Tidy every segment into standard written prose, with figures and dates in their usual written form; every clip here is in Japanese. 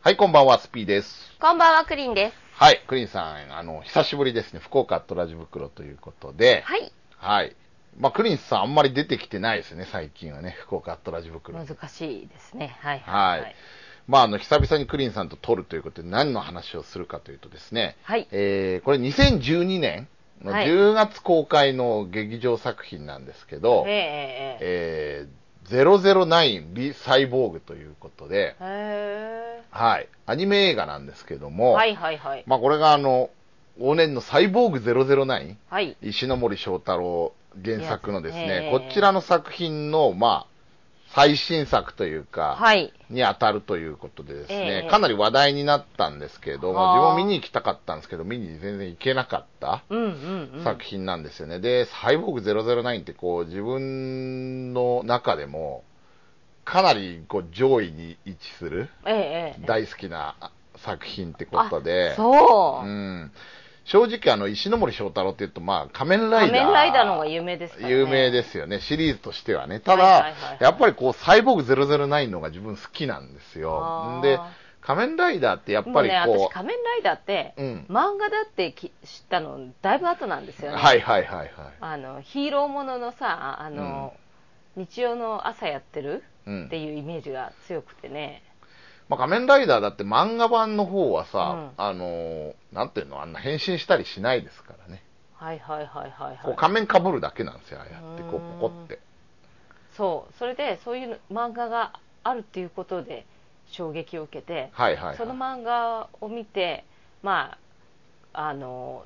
はい、こんばんは、スピーです。 こんばんは、クリンです。 はい、クリンさん、久しぶりですね。福岡アットラジ袋ということで。 はい。 はい。まあ、クリンさんあんまり出てきてないですね、最近はね。福岡アットラジ袋。 難しいですね。はいはいははい。 い。まあ、久々にクリンさんと撮るということで何の話をするかというとですね。 はい。 これ2012年のはい。 10月公開の劇場作品なんですけど、009ビサイボーグということで、はい。アニメ映画なんですけども、 はいはいはい。 まあこれが往年のサイボーグ009、 はい。 石ノ森章太郎原作のですね、ここちらの作品の、まあ、最新作というか、 はい。 に当たるということでですね、 ええかなり話題になったんですけれども、自分も見に行きたかったんですけど、見に全然行けなかったうんうんうん。 作品なんですよね。で、サイボーグ009ってこう、自分の中でも、かなりこう上位に位置する大好きな作品ってことで、 そう。 うん、正直石ノ森章太郎って言うと、まあ仮面ライダー。 仮面ライダーの方が有名ですからね。 有名ですよね、シリーズとしてはね。ただ、 はいはいはいはい、 やっぱりこう、サイボーグ009のが自分好きなんですよ。で、仮面ライダーってやっぱりこう。 もうね、私仮面ライダーって、うん、漫画だって知ったのだいぶ後なんですよね。 はいはいはいはい。ヒーローもののさ、日曜の朝やってるっていうイメージが強くてね。 まあ、仮面ライダーだって漫画版の方はさ、なんていうの、あんな変身したりしないですからね。 はいはいはいはい、はい。 こう仮面被るだけなんですよ、ああやって、こうポコって。 そう、それでそういう漫画があるっていうことで衝撃を受けて、 はいはいはい、 その漫画を見て、まあ、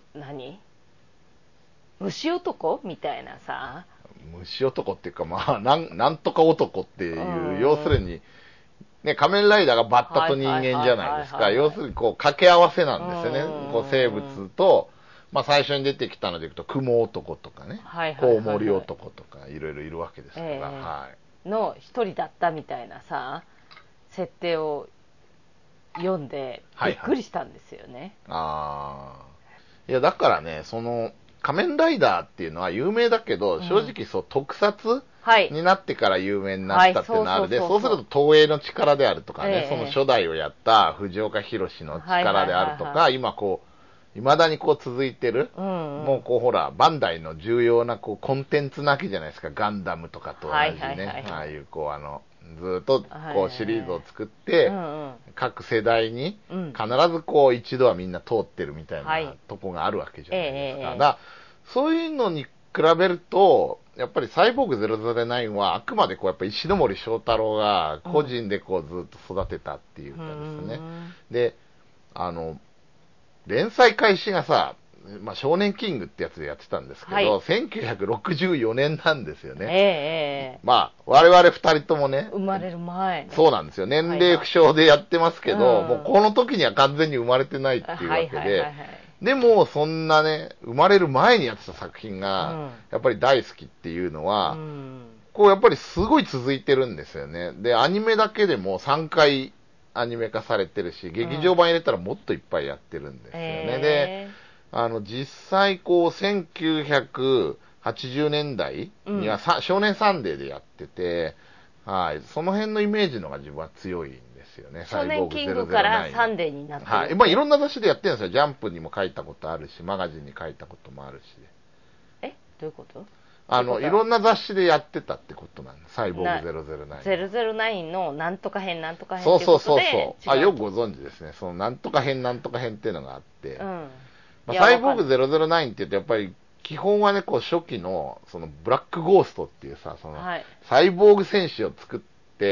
虫男みたいなさ。 虫男っていうか、まあ、なんとか男っていう、要するに、ね、仮面ライダーがバッタと人間じゃないですか。要するに、こう、掛け合わせなんですよね。こう、生物と、まあ、最初に出てきたのでいくと、雲男とかね、コウモリ男とか、いろいろいるわけですから、はい。 の一人だったみたいなさ、設定を読んで、びっくりしたんですよね。はいはい、 ああ。いや、だからね、仮面ライダーっていうのは有名だけど、正直そう、特撮になってから有名になったっていうのはあるで、そうすると東映の力であるとかね、その初代をやった藤岡弘の力であるとか、今こう、未だにこう続いてる、もうこうほら、バンダイの重要なこうコンテンツなわけじゃないですか、ガンダムとかと同じね、ああいうこうずっとこうシリーズを作って、各世代に必ずこう一度はみんな通ってるみたいなとこがあるわけじゃないですか。だからそういうのに比べると、やっぱりサイボーグ009はあくまでこうやっぱ石ノ森章太郎が個人でこうずっと育てたっていうかですね。で、連載開始がさ、まあ、少年キングってやつでやってたんですけど、1964年なんですよね。まあ、我々二人ともね、 生まれる前、ね。 そうなんですよ。年齢不詳でやってますけど、もうこの時には完全に生まれてないっていうわけで、でも、そんなね、生まれる前にやってた作品が、やっぱり大好きっていうのは、こうやっぱりすごい続いてるんですよね。で、アニメだけでも3回アニメ化されてるし、劇場版入れたらもっといっぱいやってるんですよね。で、実際こう、1980年代には、少年サンデーでやってて、はい、その辺のイメージのが自分は強いんですよね。 少年キングからサンデーになってる。 はい。まあいろんな雑誌でやってるんですよ。ジャンプにも書いたことあるし、マガジンに書いたこともあるし。 どういうこと？ いろんな雑誌でやってたってことなんです。サイボーグ009。 009のなんとか編なんとか編っていうことで。 そう。よくご存知ですね。そのなんとか編なんとか編っていうのがあって。まあ、サイボーグ009って言うとやっぱり基本はね、こう初期のそのブラックゴーストっていうさ、サイボーグ戦士を作って、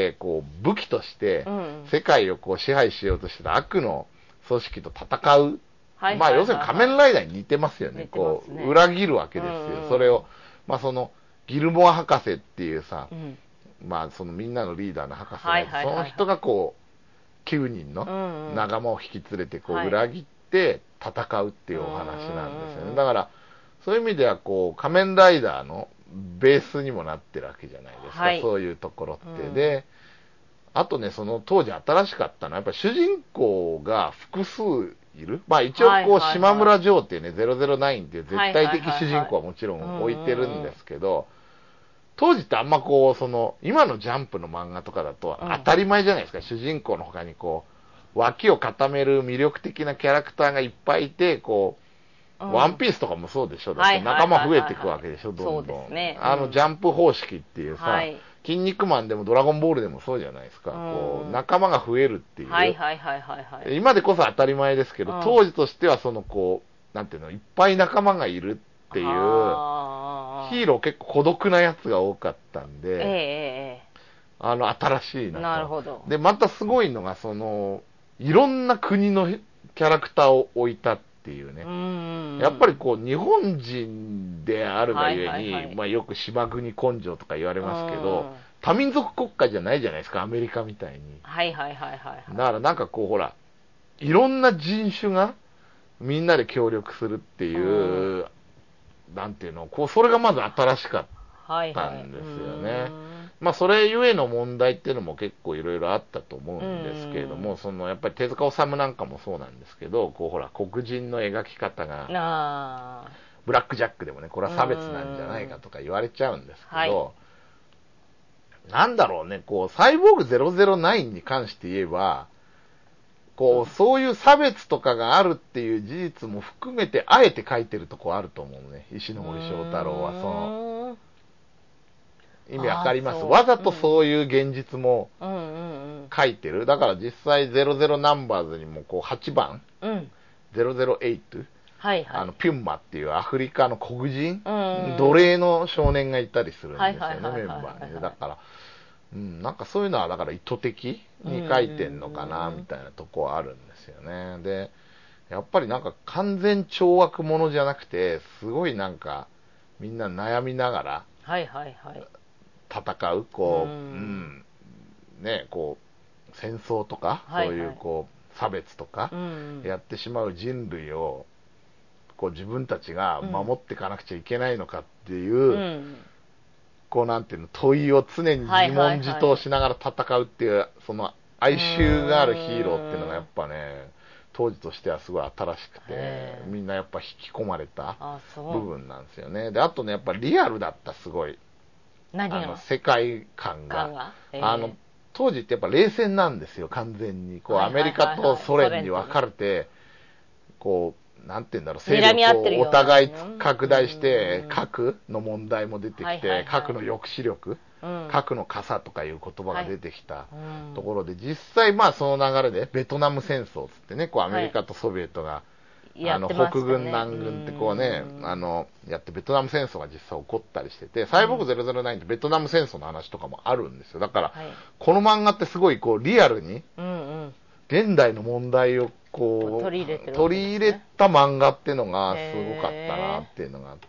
こう武器として世界をこう支配しようとしてた悪の組織と戦う。まあ要するに仮面ライダーに似てますよね。こう裏切るわけですよ。それを、まあそのギルモア博士っていうさ、まあそのみんなのリーダーの博士が、その人がこう9人の仲間を引き連れてこう裏切って戦うっていうお話なんですよね。だからそういう意味ではこう仮面ライダーのベースにもなってるわけじゃないですか、そういうところって。で、あとね、その当時新しかったのはやっぱり主人公が複数いる。まあ一応こう島村ジョーっていうね、009っていう絶対的主人公はもちろん置いてるんですけど、当時ってあんまこう、今のジャンプの漫画とかだと当たり前じゃないですか。主人公の他にこう、 脇を固める魅力的なキャラクターがいっぱいいて、こう、ワンピースとかもそうでしょ。だって仲間増えていくわけでしょ、どんどん。 そうですね。 ジャンプ方式っていうさ、筋肉マンでもドラゴンボールでもそうじゃないですか。こう、仲間が増えるっていう。今でこそ当たり前ですけど、当時としてはそのこう、なんていうの、いっぱい仲間がいるっていう、ヒーロー結構孤独なやつが多かったんで、新しいなと。 なるほど。 で、またすごいのが、その、いろんな国のキャラクターを置いたっていうね。やっぱりこう、日本人であるがゆえに、まあよく島国根性とか言われますけど、多民族国家じゃないじゃないですか、アメリカみたいに。だからなんかこう、ほら、いろんな人種がみんなで協力するっていう、なんていうの、こう、それがまず新しかったんですよね。まあ、それゆえの問題っていうのも結構いろいろあったと思うんですけれども、その、やっぱり手塚治虫なんかもそうなんですけど、こう、ほら、黒人の描き方が、ブラックジャックでもね、これは差別なんじゃないかとか言われちゃうんですけど、なんだろうね、こう、サイボーグ009に関して言えば、こう、そういう差別とかがあるっていう事実も含めて、あえて書いてるとこあると思うね、石森章太郎は。その、意味わかります。わざとそういう現実も書いてる。だから実際00ナンバーズにもこう8番、008、ピュンマっていうアフリカの黒人、奴隷の少年がいたりするんですよね、メンバーに。だから、なんかそういうのはだから意図的に書いてんのかな、みたいなとこはあるんですよね。で、やっぱりなんか完全懲悪者じゃなくて、すごいなんかみんな悩みながら、戦う、こう、ね、こう、戦争とか、そういうこう、差別とか、やってしまう人類を、こう自分たちが守っていかなくちゃいけないのかっていう、こうなんていうの、問いを常に自問自答しながら戦うっていう、その哀愁があるヒーローっていうのがやっぱね、当時としてはすごい新しくて、みんなやっぱ引き込まれた部分なんですよね。で、あとね、やっぱリアルだった、すごい。世界観が。当時ってやっぱ冷戦なんですよ、完全に。こう、アメリカとソ連に分かれて、こう、なんて言うんだろう、勢力をお互い拡大して、核の問題も出てきて、核の抑止力、核の傘とかいう言葉が出てきたところで、実際まあその流れで、ベトナム戦争つってね、こうアメリカとソビエトが、北軍南軍ってこうね、やってベトナム戦争が実際起こったりしてて、サイボーグ009ってベトナム戦争の話とかもあるんですよ。だから、この漫画ってすごいこうリアルに、現代の問題をこう、取り入れた漫画っていうのがすごかったなっていうのがあって、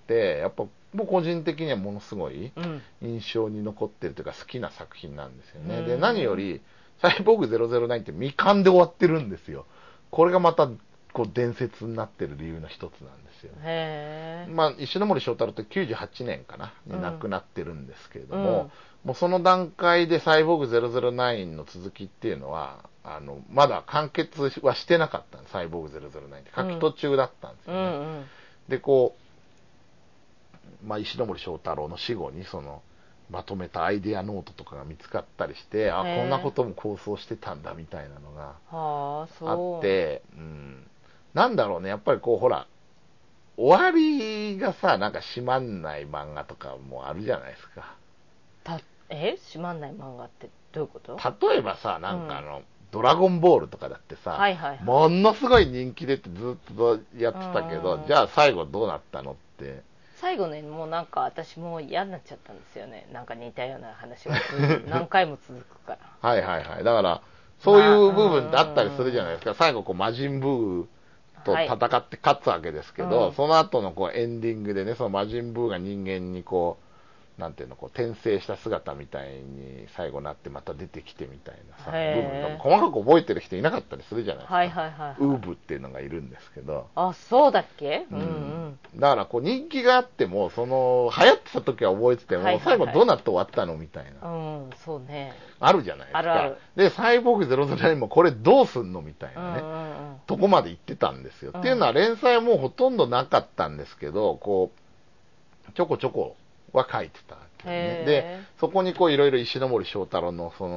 やっぱもう個人的にはものすごい印象に残ってるというか好きな作品なんですよね。で、何より、サイボーグ009って未完で終わってるんですよ。これがまた、こう伝説になってる理由の一つなんですよ。まあ、石森章太郎って98年かな、に亡くなってるんですけれども、もうその段階でサイボーグ009の続きっていうのは、まだ完結はしてなかったんです、サイボーグ009って。書き途中だったんですよね。で、こう、まあ、石森章太郎の死後に、その、まとめたアイデアノートとかが見つかったりして、あ、こんなことも構想してたんだみたいなのがあって、なんだろうね、やっぱりこう、ほら、終わりがさ、なんか閉まんない漫画とかもあるじゃないですか。 閉まんない漫画ってどういうこと？ 例えばさ、なんかドラゴンボールとかだってさ、ものすごい人気出てずっとやってたけど、じゃあ最後どうなったのって。 最後ね、もうなんか私もう嫌になっちゃったんですよね。なんか似たような話が何回も続くから。 だから、そういう部分ってあったりするじゃないですか。最後こう魔人ブーと戦って勝つわけですけど、その後のこうエンディングでね、その魔人ブーが人間にこう、なんていうの、こう転生した姿みたいに最後なってまた出てきてみたいなさ、部分細かく覚えてる人いなかったりするじゃないですか。ウーブっていうのがいるんですけど。 あ、そうだっけ？ だからこう人気があっても、その流行ってた時は覚えてても、最後どうなって終わったのみたいな。 そうね。 あるじゃないですか。で、サイボーグ009もこれどうすんのみたいなね、とこまで行ってたんですよ。っていうのは連載はもうほとんどなかったんですけど、こう、ちょこちょこは書いてたわけね。で、そこにこういろいろ石森章太郎のその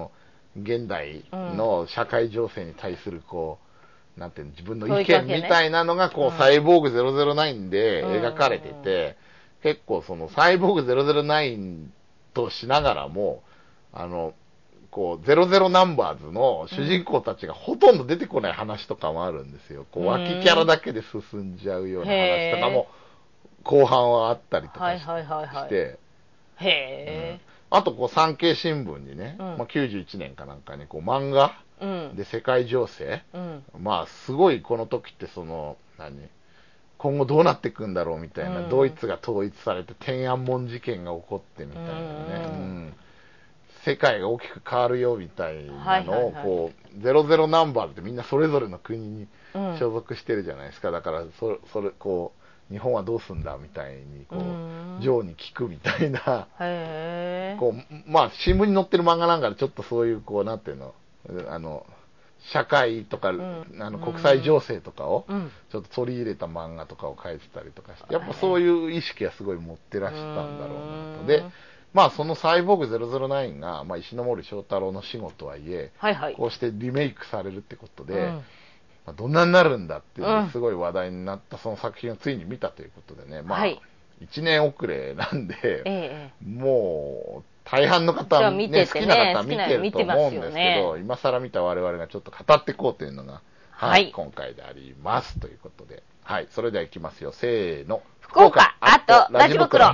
現代の社会情勢に対するこう、なんていうの、自分の意見みたいなのがこう、サイボーグ009で描かれてて、結構そのサイボーグ009としながらも、こう、00ナンバーズの主人公たちがほとんど出てこない話とかもあるんですよ。こう、脇キャラだけで進んじゃうような話とかも、後半はあったりとかして、あと、こう、産経新聞にね、91年かなんかに、こう、漫画で世界情勢、まあ、すごいこの時ってその、今後どうなっていくんだろうみたいな、ドイツが統一されて天安門事件が起こってみたいなね、世界が大きく変わるよみたいなのを、こう、00ナンバーってみんなそれぞれの国に所属してるじゃないですか。だから、それ、こう、日本はどうすんだみたいに、こう、ジョーに聞くみたいな、こう、まあ、新聞に載ってる漫画なんかでちょっとそういう、こう、なんていうの、社会とか、国際情勢とかをちょっと取り入れた漫画とかを書いてたりとかして、やっぱそういう意識はすごい持ってらしたんだろうなと。で、まあそのサイボーグ009が、まあ、石森章太郎の死後とはいえ、こうしてリメイクされるってことで、まあ、どんなになるんだっていうすごい話題になったその作品をついに見たということでね、まあ、1年遅れなんで、もう、大半の方は、ね、好きな方は見てると思うんですけど、今更見た我々がちょっと語っていこうというのが、今回でありますということで、それではいきますよ、せーの。 福岡アットラジ袋。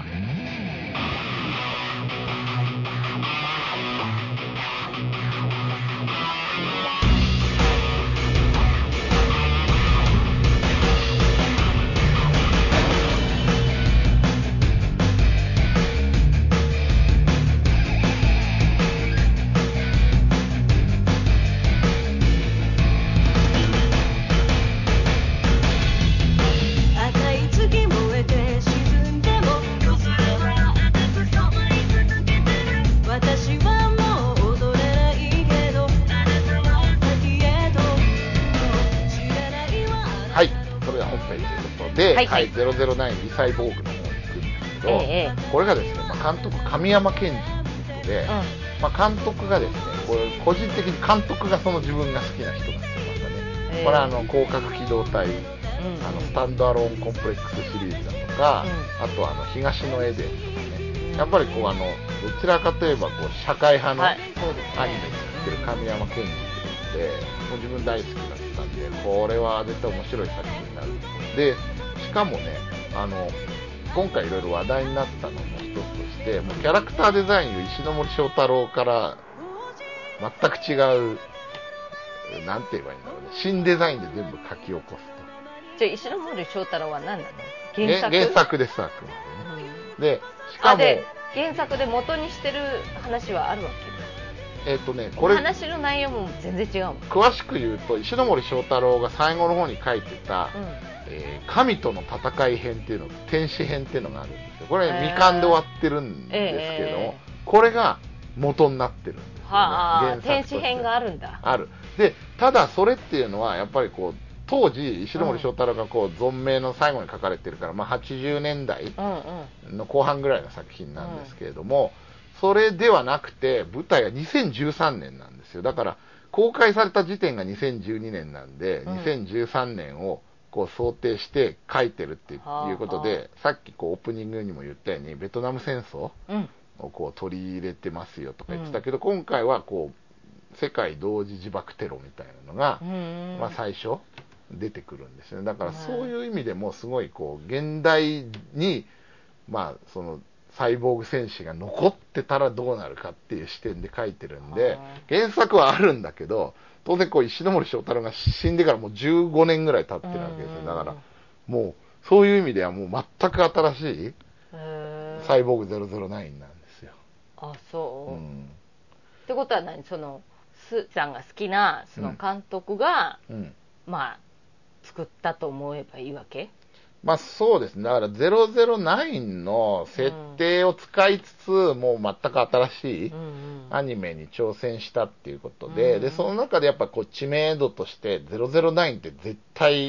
009リサイボーグの方に行くんですけど、これがですね、まあ、監督神山健二ということで、まあ、監督がですね、これ個人的に監督がその自分が好きな人なんですよ、またね。これは広角機動隊、スタンドアローンコンプレックスシリーズだとか、あと東のエデンとかね、やっぱりこうどちらかといえばこう社会派のアニメを作ってる神山健二ということで、もう自分大好きだったんで、これは絶対面白い作品になるで、しかもね、今回いろいろ話題になったのも一つとして、もうキャラクターデザインを石森章太郎から全く違う、なんて言えばいいんだろうね、新デザインで全部書き起こすと。 じゃあ石森章太郎は何なの？ 原作です、あくまでね。で、しかも原作で元にしてる話はあるわけ？ これ話の内容も全然違うの？ 詳しく言うと、石森章太郎が最後の方に書いてた、神との戦い編っていうの、天使編っていうのがあるんですよ。これ未完で終わってるんですけれども、これが元になってるんですよね。原作として天使編があるんだ。 ある。で、ただそれっていうのはやっぱりこう当時石森章太郎がこう存命の最後に書かれてるから、まあ、80年代の後半ぐらいの作品なんですけれども、それではなくて舞台が2013年なんですよ。だから公開された時点が2012年なんで、2013年をこう想定して書いてるっていうことで、さっきこうオープニングにも言ったようにベトナム戦争をこう取り入れてますよとか言ってたけど、今回はこう世界同時自爆テロみたいなのが、まあ、最初出てくるんですよね。だからそういう意味でもすごいこう現代に、まあ、そのサイボーグ戦士が残ってたらどうなるかっていう視点で書いてるんで、原作はあるんだけど、当然こう石森章太郎が死んでからもう15年ぐらい経ってるわけですよ。だからもうそういう意味ではもう全く新しいサイボーグ009なんですよ。 あ、そう、ってことは何、そのスさんが好きなその監督が、まあ作ったと思えばいいわけ？ まあそうですね。だから009の設定を使いつつ、もう全く新しいアニメに挑戦したっていうことで、で、その中でやっぱこう知名度として009って絶対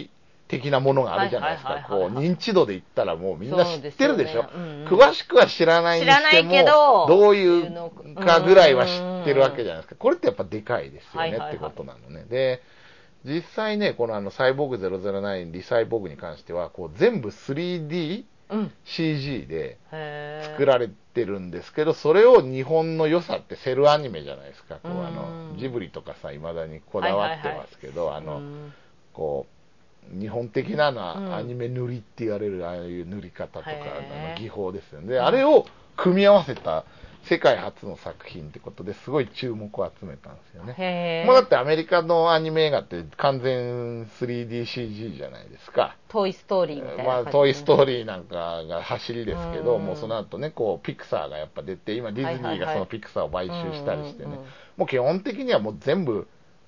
的なものがあるじゃないですか。こう、認知度で言ったらもうみんな知ってるでしょ。詳しくは知らないにしても、どういうかぐらいは知ってるわけじゃないですか。これってやっぱでかいですよねってことなのね。で、実際ね、このサイボーグ009リサイボーグに関しては、こう全部 3D CG で作られてるんですけど、それを日本の良さってセルアニメじゃないですか。こうジブリとかさ、未だにこだわってますけど、こう、日本的なアニメ塗りって言われるああいう塗り方とか技法ですよね。で、あれを組み合わせた世界初の作品ってことですごい注目を集めたんですよね。もうだってアメリカのアニメ映画って完全 3DCG じゃないですか。 トイストーリーみたいな感じ、 まあトイストーリーなんかが走りですけど、もうその後ね、こうピクサーがやっぱ出て、今ディズニーがそのピクサーを買収したりしてね、もう基本的にはもう全部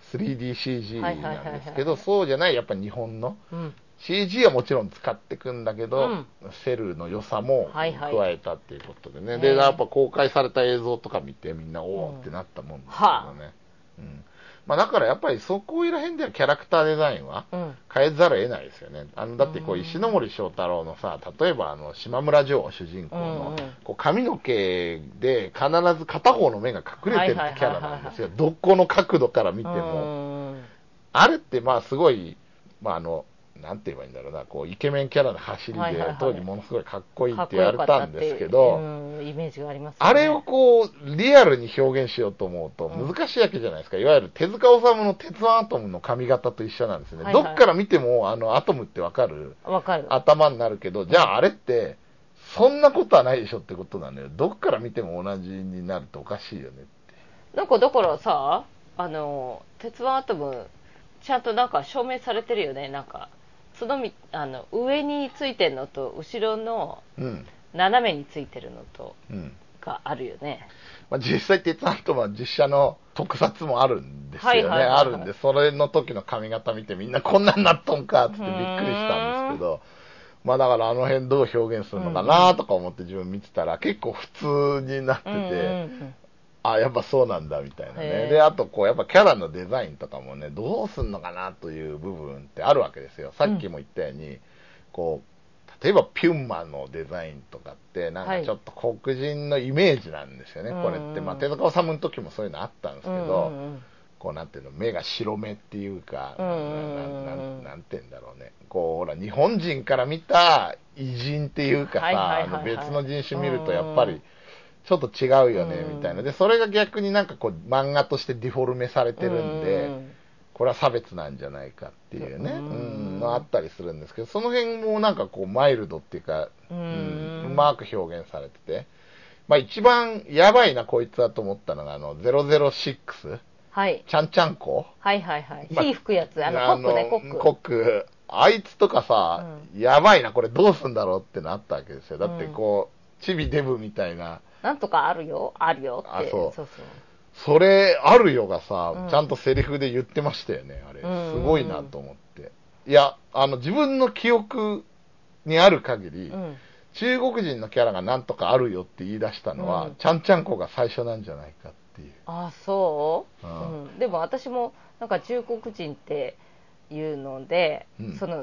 3DCG なんですけど、そうじゃないやっぱ日本の、CG はもちろん使っていくんだけど、セルの良さも加えたっていうことでね。で、やっぱ公開された映像とか見てみんなおーってなったもんですけどね。まあだからやっぱりそこら辺ではキャラクターデザインは変えざるを得ないですよね。だってこう石ノ森章太郎のさ、例えば島村ジョー主人公のこう髪の毛で必ず片方の目が隠れてるキャラなんですよ。どこの角度から見ても。あれってまあすごい、まあなんて言えばいいんだろうな、こうイケメンキャラの走りで、当時ものすごいかっこいいって言われたんですけど、 イメージがありますね。 あれをこうリアルに表現しようと思うと難しいわけじゃないですか。いわゆる手塚治虫の鉄腕アトムの髪型と一緒なんですね。どっから見てもアトムってわかる頭になるけど、じゃああれってそんなことはないでしょってことなのよ。どっから見ても同じになるとおかしいよねって。 なんかだからさ、鉄腕アトムちゃんとなんか証明されてるよね。なんかその上についてるのと後ろの斜めについてるのとがあるよね。 まあ、実際鉄腕アトムは実写の特撮もあるんですよね。あるんで、それの時の髪型見てみんなこんなんなっとんかってびっくりしたんですけど、まあだからあの辺どう表現するのかなとか思って自分見てたら結構普通になってて、あ、やっぱそうなんだみたいなね。で、あとこうやっぱキャラのデザインとかもね、どうすんのかなという部分ってあるわけですよ。さっきも言ったように、こう、例えばピュンマのデザインとかってなんかちょっと黒人のイメージなんですよね、これって。まあ手塚治虫の時もそういうのあったんですけど、こうなんていうの、目が白目っていうか、なんていうんだろうね。こうほら日本人から見た偉人っていうかさ、別の人種見るとやっぱり、ちょっと違うよね、みたいな。で、それが逆になんかこう、漫画としてディフォルメされてるんで、これは差別なんじゃないかっていうね、あったりするんですけど、その辺もなんかこう、マイルドっていうか、うまく表現されてて、まあ一番やばいな、こいつだと思ったのが、006、 はい。 ちゃんちゃんこ。 はいはいはい。火吹くやつ、コックね、コック。 コック。あいつとかさ、やばいな、これどうすんだろうってなったわけですよ。だってこう、チビデブみたいな、 なんとかあるよって。 そう。それ、あるよがさ、ちゃんとセリフで言ってましたよね、あれ。すごいなと思って。いや、自分の記憶にある限り、中国人のキャラがなんとかあるよって言い出したのは、ちゃんちゃんこが最初なんじゃないかっていう。 あ、そう、でも私も、なんか中国人っていうので、その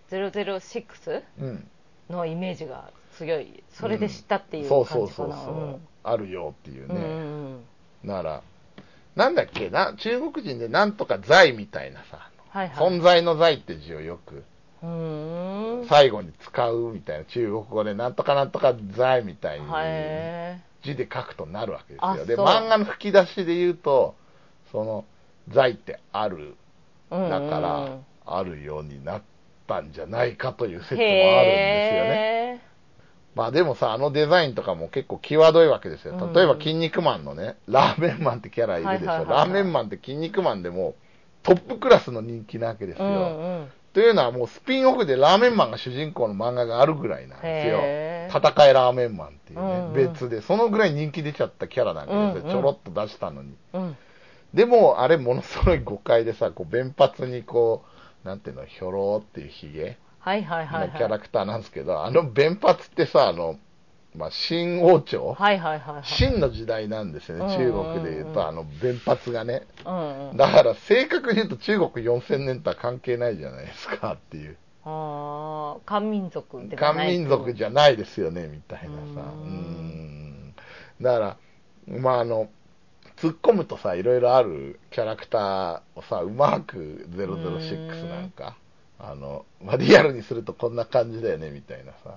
006のイメージが強い。それで知ったっていう感じかな。 あるよっていうね。なら、なんだっけな、中国人でなんとか財みたいなさ、存在の財って字をよく、最後に使うみたいな、中国語でなんとかなんとか財みたいに字で書くとなるわけですよ。で、漫画の吹き出しで言うと、その財ってある、だからあるようになったんじゃないかという説もあるんですよね。まあでもさ、デザインとかも結構際どいわけですよ。例えば、筋肉マンのね、ラーメンマンってキャラいるでしょ。ラーメンマンって筋肉マンでもトップクラスの人気なわけですよ。というのはもうスピンオフでラーメンマンが主人公の漫画があるぐらいなんですよ。戦いラーメンマンっていうね、別で。そのぐらい人気出ちゃったキャラなんですよ。ちょろっと出したのに。でも、あれものすごい誤解でさ、こう、弁髪にこう、なんていうの、ひょろーっていうヒゲのキャラクターなんですけど、弁髪ってさ、まあ、新王朝、新の時代なんですよね、中国で言うと、弁髪がね。だから、正確に言うと中国4000年とは関係ないじゃないですかっていう。 漢民族ではない。漢民族じゃないですよね、みたいなさ。だから、突っ込むとさ、いろいろあるキャラクターをさ、うまく006なんか、リアルにするとこんな感じだよね、みたいなさ。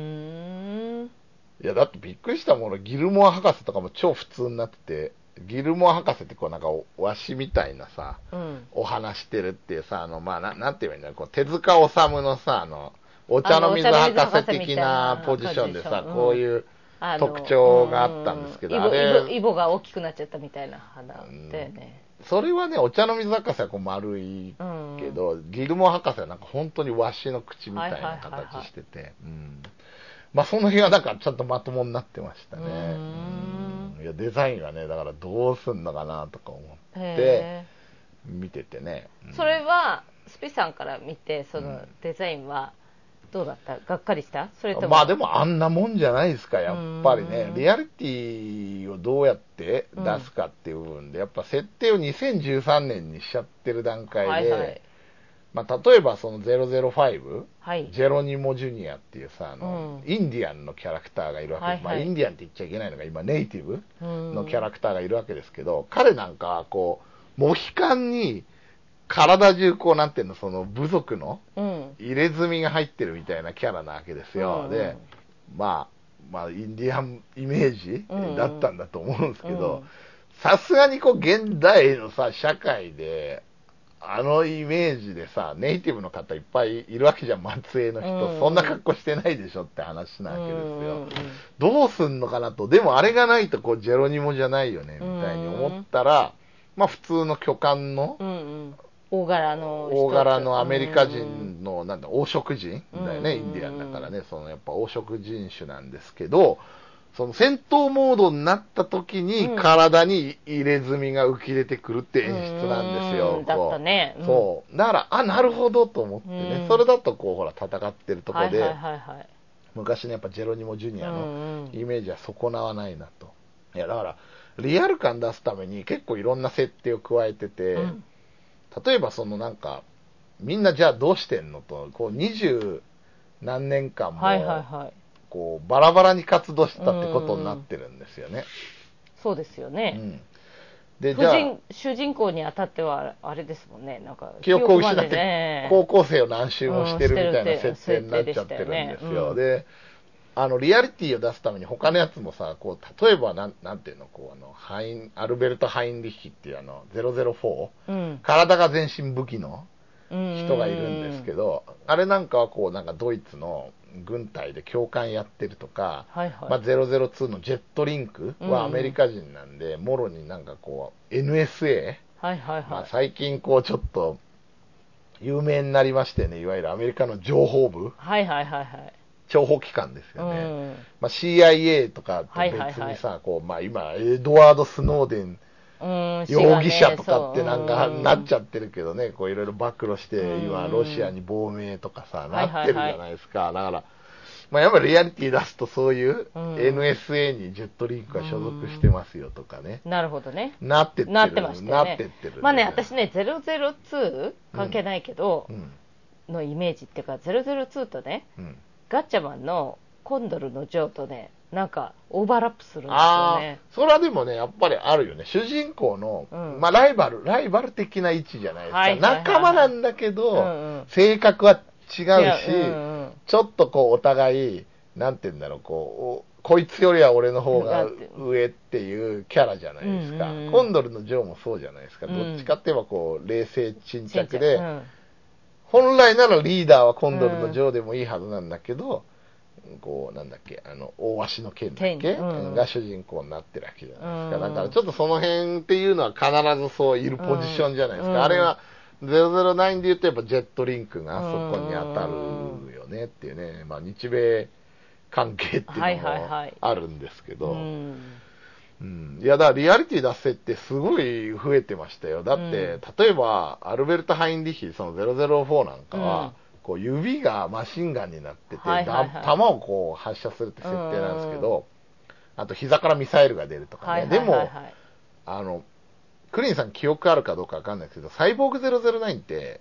いや、だってびっくりしたもの、ギルモア博士とかも超普通になってて、ギルモア博士ってこうなんかわしみたいなさ、お話してるっていうさ、なんて言えばいいんだろう、こう手塚治虫のさ、お茶の水博士的なポジションでさ、こういう特徴があったんですけど、 イボが大きくなっちゃったみたいな花だよね。 それはね、お茶の水博士はこう丸いけど、ギルモア博士はなんか本当にわしの口みたいな形してて、その辺はなんかちょっとまともになってましたね。いや、デザインはね、だからどうすんのかなとか思って見ててね。 それはスピさんから見て、そのデザインはどうだった？がっかりした？それともでもあんなもんじゃないですか、やっぱりね。リアリティをどうやって出すかっていう部分で、やっぱ設定を2013年にしちゃってる段階で、例えばその005、ジェロニモ・ジュニアっていうさ、インディアンのキャラクターがいるわけです。インディアンって言っちゃいけないのが今ネイティブのキャラクターがいるわけですけど、彼なんかはこう、モヒカンに体中こうなんていうの、その部族の入れ墨が入ってるみたいなキャラなわけですよ。で、インディアンイメージだったんだと思うんですけど、さすがにこう現代のさ、社会で、イメージでさ、ネイティブの方いっぱいいるわけじゃん、末裔の人。そんな格好してないでしょって話なわけですよ。どうすんのかなと。でもあれがないとこう、ジェロニモじゃないよね、みたいに思ったら、普通の巨漢の、 大柄のアメリカ人の、黄色人だよね、インディアンだからね、やっぱ黄色人種なんですけど、その戦闘モードになった時に体に入れ墨が浮き出てくるって演出なんですよ。 だったね。 そう。だから、なるほどと思ってね。それだとこう、ほら、戦ってるとこで、昔のやっぱジェロニモ・ジュニアのイメージは損なわないなと。いや、だから、リアル感出すために結構いろんな設定を加えてて、例えばみんなじゃあどうしてんのと、こう、20何年間も、こうバラバラに活動してたってことになってるんですよね。 そうですよね。でじゃあ主人公にあたってはあれですもんね、なんか記憶を失って高校生を何周もしてるみたいな設定になっちゃってるんですよ。で、リアリティを出すために他のやつもさ、こう例えばなんていうの、こうアルベルト・ハインリッヒっていう004、体が全身武器の人がいるんですけど、あれなんかはこうなんかドイツの軍隊で教官やってるとか、002のジェットリンクはアメリカ人なんで、もろになんかこう NSA、最近こうちょっと有名になりましてね、いわゆるアメリカの情報部、諜報機関ですよね。CIA とかと別にさ、こう今エドワード・スノーデン容疑者とかってなんかなっちゃってるけどね、こういろいろ暴露して今ロシアに亡命とかさなってるじゃないですか。だからやっぱりリアリティ出すとそういう NSA にジェットリンクが所属してますよとかね。 なるほどね。 なってってる。 なってましたよね。私ね002関係ないけどのイメージっていうか、002とね、ガッチャマンのコンドルのジョーとね、なんかオーバーラップするんですよね。 それはでもね、やっぱりあるよね。主人公の、ライバル的な位置じゃないですか。仲間なんだけど、性格は違うし、ちょっとこうお互い、なんて言うんだろう、こいつよりは俺の方が上っていうキャラじゃないですか。コンドルのジョーもそうじゃないですか。どっちかって言えばこう、冷静沈着で、本来ならリーダーはコンドルのジョーでもいいはずなんだけど、こうなんだっけ、大鷲の剣だっけ、が主人公になってるわけじゃないですか。だからちょっとその辺っていうのは必ずそういるポジションじゃないですか。あれは009で言うとやっぱジェットリンクがそこに当たるよねっていうね、日米関係っていうのもあるんですけど、いやだからリアリティ出せってすごい増えてましたよ。だって例えばアルベルト・ハインリッヒ、その004なんかは、こう指がマシンガンになってて、弾をこう発射するって設定なんですけど、あと膝からミサイルが出るとかね。でも、クリンさん記憶あるかどうかわかんないですけど、サイボーグ009って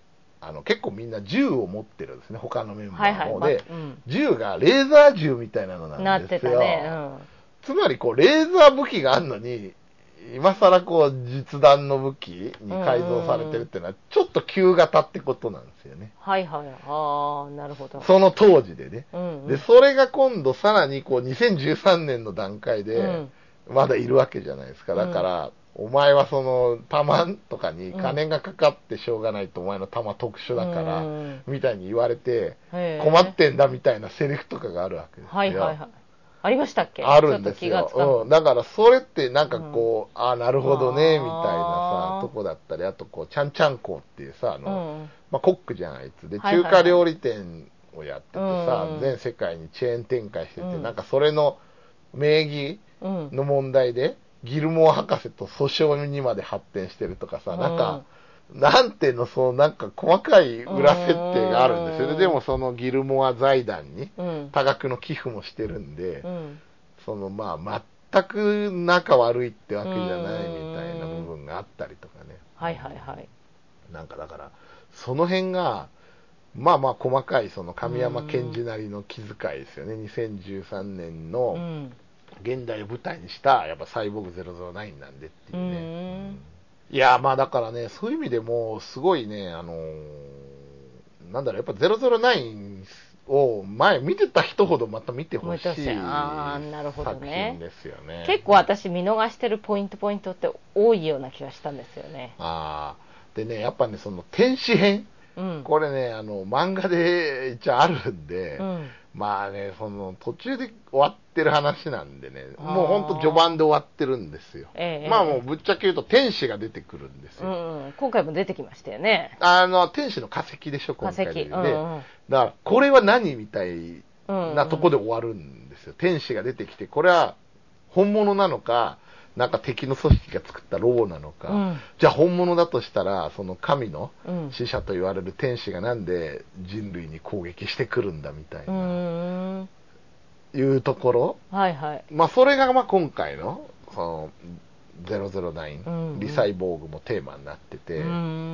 結構みんな銃を持ってるんですね、他のメンバーも。で、銃がレーザー銃みたいなのなんですよ。つまりこう、レーザー武器があるのに、今更こう、実弾の武器に改造されてるっていうのは、ちょっと旧型ってことなんですよね。 はいはい。ああ、なるほど。 その当時でね。で、それが今度さらにこう、2013年の段階で、まだいるわけじゃないですか。だから、お前はその、弾とかに金がかかってしょうがないと、お前の弾特殊だから、みたいに言われて、困ってんだみたいなセリフとかがあるわけですよ。 はいはいはい。ありましたっけ？ あるんですよ。だからそれってなんかこう、なるほどね、みたいなさ、とこだったり、あとこう、ちゃんちゃんこっていうさ、まあ、コックじゃん、あいつ。で、中華料理店をやっててさ、全世界にチェーン展開してて、なんかそれの名義の問題で、ギルモア博士と訴訟にまで発展してるとかさ、なんか、なんていうの、そう、なんか細かい裏設定があるんですよね。でもそのギルモア財団に多額の寄付もしてるんで、そのまあ、全く仲悪いってわけじゃないみたいな部分があったりとかね。 はいはいはい。 なんかだから、その辺が、まあまあ細かいその神山健治なりの気遣いですよね。2013年の現代を舞台にしたやっぱサイボーグ009なんでっていうね。いやまあだからね、そういう意味でもすごいね、なんだろう、やっぱ009を前見てた人ほどまた見てほしい作品ですよね。 結構私見逃してるポイントって多いような気がしたんですよね。 でね、やっぱね、その天使編、これね、漫画で一応あるんで、まあね、その途中で終わってる話なんでね、もうほんと序盤で終わってるんですよ。まあもうぶっちゃけ言うと天使が出てくるんですよ。 今回も出てきましたよね。 天使の化石でしょ、今回で。 化石。 だからこれは何みたいなとこで終わるんですよ。天使が出てきて、これは本物なのか、なんか敵の組織が作ったロボなのか、じゃあ本物だとしたら、その神の使者と言われる天使がなんで人類に攻撃してくるんだみたいな、いうところ。まあそれがまあ今回の、その、009、リサイボーグもテーマになってて、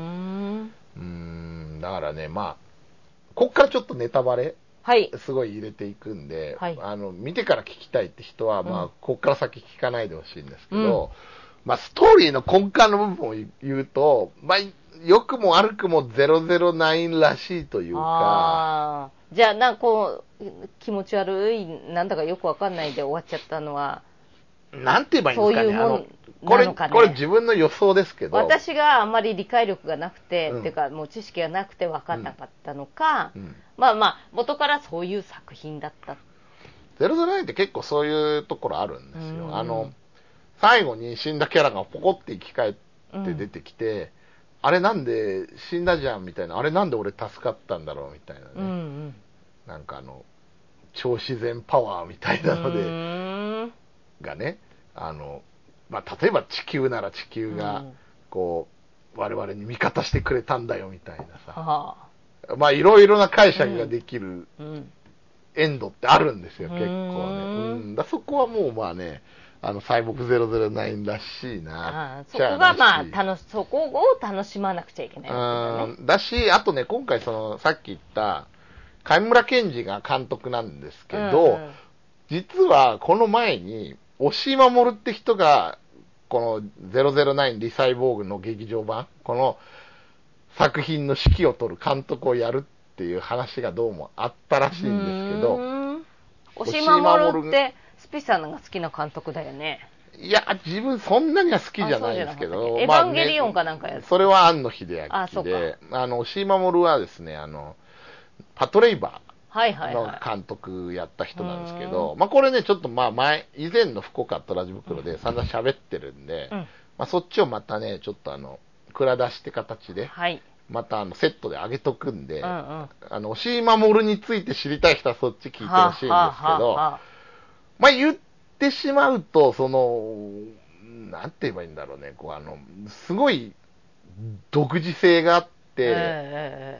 だからね、まあ、こっからちょっとネタバレ、すごい入れていくんで、見てから聞きたいって人は、まあ、こっから先聞かないでほしいんですけど、まあ、ストーリーの根幹の部分を言うと、まあ、良くも悪くも009らしいというか。 じゃあ、なんかこう、気持ち悪い、なんだかよくわかんないで終わっちゃったのは、 なんて言えばいいんですかね。そういうもんこれ自分の予想ですけど。 私があんまり理解力がなくて、っていうかもう知識がなくて分かんなかったのか、まあまあ、元からそういう作品だった。 009って結構そういうところあるんですよ。最後に死んだキャラがポコって生き返って出てきて、あれなんで死んだじゃんみたいな、あれなんで俺助かったんだろうみたいなね。なんか超自然パワーみたいなので、がね、まあ、例えば地球なら地球が、こう、我々に味方してくれたんだよみたいなさ。まあ、いろいろな解釈ができるエンドってあるんですよ、結構ね。そこはもうまあね、サイボーグ009らしいな。 そこがまあ、そこを楽しまなくちゃいけないわけだね。 だし、あとね、今回さっき言った、上村健二が監督なんですけど、実はこの前に、押井守って人が、この009リサイボーグの劇場版、この作品の指揮を取る監督をやるっていう話がどうもあったらしいんですけど、 押井守ってスピさんが好きな監督だよね。 いや、自分そんなには好きじゃないですけど、 エヴァンゲリオンかなんかやそれは庵野秀明で、押井守はですね、パトレイバー、の監督やった人なんですけど、まあこれね、ちょっとまあ以前の福岡とラジ袋で散々喋ってるんで、まあそっちをまたね、ちょっと蔵出しって形で、またセットで上げとくんで、押井守について知りたい人はそっち聞いてほしいんですけど、まあ言ってしまうと、なんて言えばいいんだろうね、すごい独自性があって、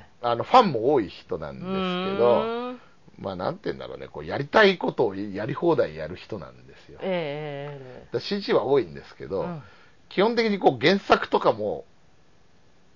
ファンも多い人なんですけど、まあなんて言うんだろうね、やりたいことをやり放題やる人なんですよ。支持は多いんですけど、基本的に原作とかも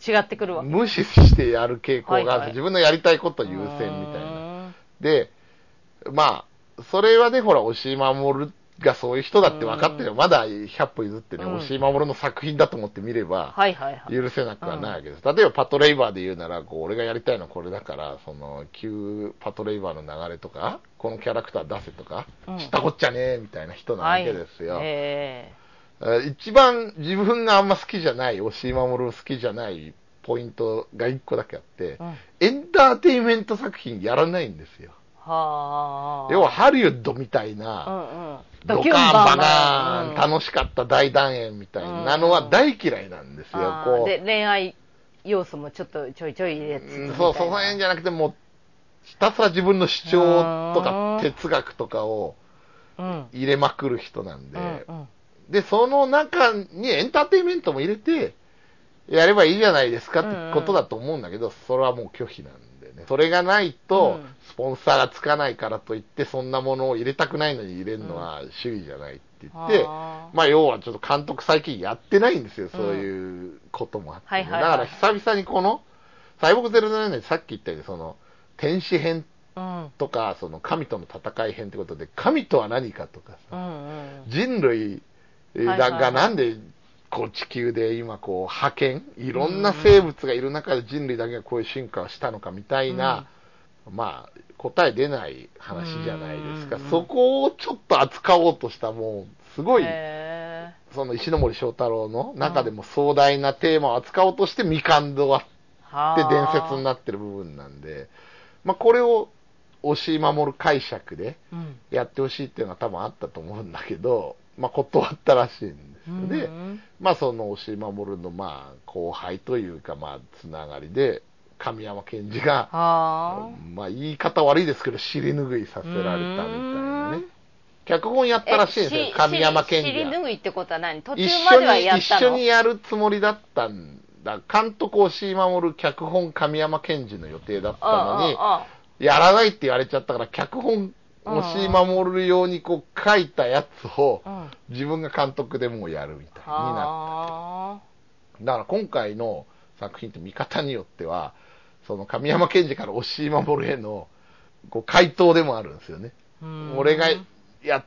違ってくるわ。 無視してやる傾向がある、 はいはい、 自分のやりたいこと優先みたいな。で、まあ、それはね、ほら、押井守がそういう人だって分かってるよ。まだ100歩譲ってね、押井守の作品だと思って見れば、許せなくはないわけです。例えば、パトレイバーで言うなら、こう、俺がやりたいのはこれだから、その、旧パトレイバーの流れとか、このキャラクター出せとか、知ったこっちゃねえ、みたいな人なわけですよ。一番自分があんま好きじゃない、押井守好きじゃないポイントが1個だけあって、エンターテインメント作品やらないんですよ。要はハリウッドみたいな、ドカーンバカーン、楽しかった大団円みたいなのは大嫌いなんですよ。 こうで恋愛要素もちょっとちょいちょい入れつつ、 そう、その辺じゃなくて、もうひたすら自分の主張とか哲学とかを入れまくる人なんで、で、その中にエンターテインメントも入れてやればいいじゃないですかってことだと思うんだけど、それはもう拒否なんでね。それがないと、スポンサーがつかないからといって、そんなものを入れたくないのに入れるのは主義じゃないって言って、まあ要はちょっと監督最近やってないんですよ、そういうこともあって、ね。だから久々にこの、サイボーグ007でさっき言ったように、その、天使編とか、その神との戦い編ってことで、神とは何かとかさ、人類がなんで、こう地球で今こう派遣、いろんな生物がいる中で人類だけがこういう進化をしたのかみたいな、まあ答え出ない話じゃないですか。そこをちょっと扱おうとしたもうすごい、その石ノ森章太郎の中でも壮大なテーマを扱おうとして未完動って伝説になってる部分なんで、まあこれを押井守解釈でやってほしいっていうのは多分あったと思うんだけど、まあ断ったらしいんですよね。まあその押井守のまあ後輩というかまあつながりで神山健二がまあ言い方悪いですけど尻拭いさせられたみたいなね。脚本やったらしいんですよ、神山健二が。尻拭いってことは何？途中まではやったの？ 一緒にやるつもりだったんだ。監督押井守、脚本神山健二の予定だったのに、やらないって言われちゃったから、脚本押井守用にこう書いたやつを自分が監督でもうやるみたいになった。だから今回の作品って見方によっては、その神山健二から押井守へのこう回答でもあるんですよね。俺がやった、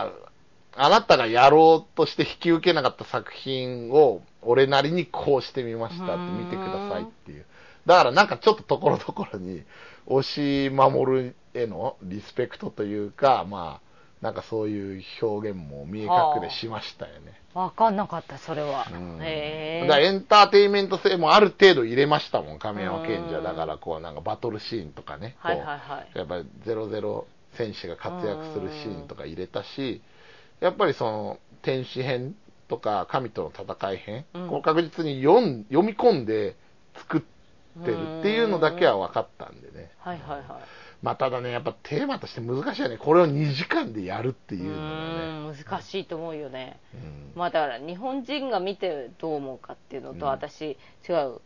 あなたがやろうとして引き受けなかった作品を俺なりにこうしてみましたって見てくださいっていう。だからなんかちょっとところどころに押井守へのリスペクトというか、まあなんかそういう表現も見え隠れしましたよね。 わかんなかった、それは。 だからエンターテインメント性もある程度入れましたもん、神山健二は。だからこうなんかバトルシーンとかね、やっぱり00戦士が活躍するシーンとか入れたし、やっぱりその天使編とか神との戦い編、これ確実に読み込んで作ってるっていうのだけは分かったんでね。まあただね、やっぱテーマとして難しいよね。これを2時間でやるっていうのはね。難しいと思うよね。まあだから日本人が見てどう思うかっていうのと、私違う